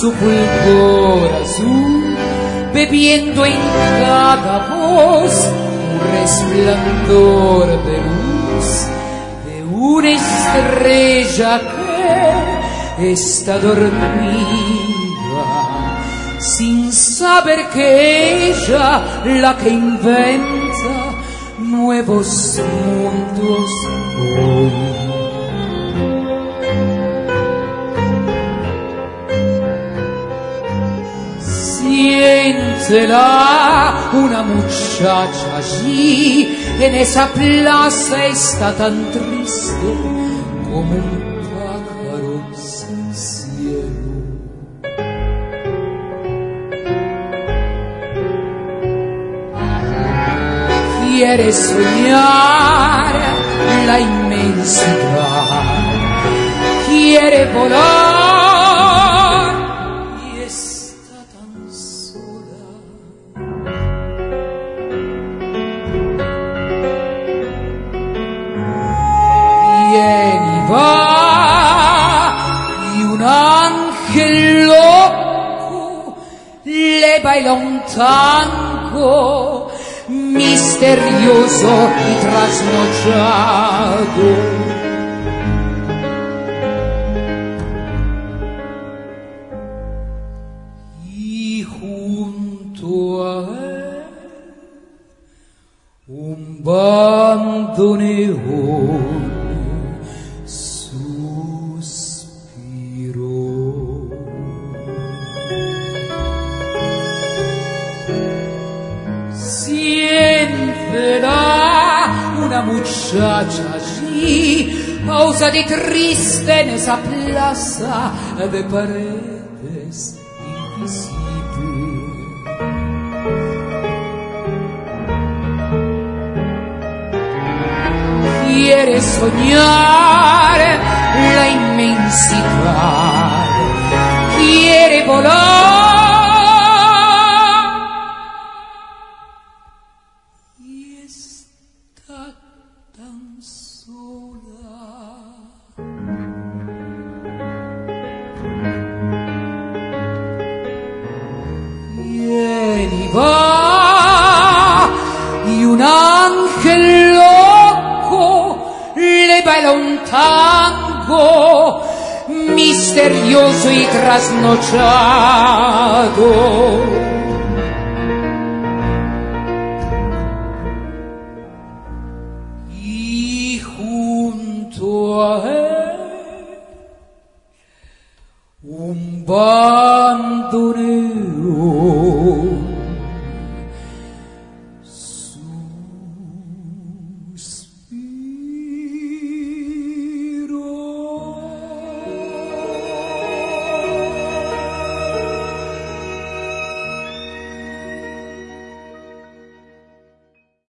su fulgor azul, bebiendo en cada voz un resplandor de luz, de una estrella que está dormida, sin saber que ella, la que inventa nuevos mundos hoy. Siéntela, una muchacha allí, en esa plaza está tan triste como un pájaro sin cielo. Quiere soñar la inmensidad, quiere volar y está tan sola. Viene y va y un ángel loco le baila un tango misterioso y trasnochado. Y junto a él un bandoneón suspiró. Siéntela, una muchacha allí, pausa de triste en esa plaza de paredes invisibles. Quiere soñar la inmensidad, quiere volar y está tan sola. Viene y va y un ángel loco le baila un tango misterioso y trasnochado. Y junto a él un bandoneón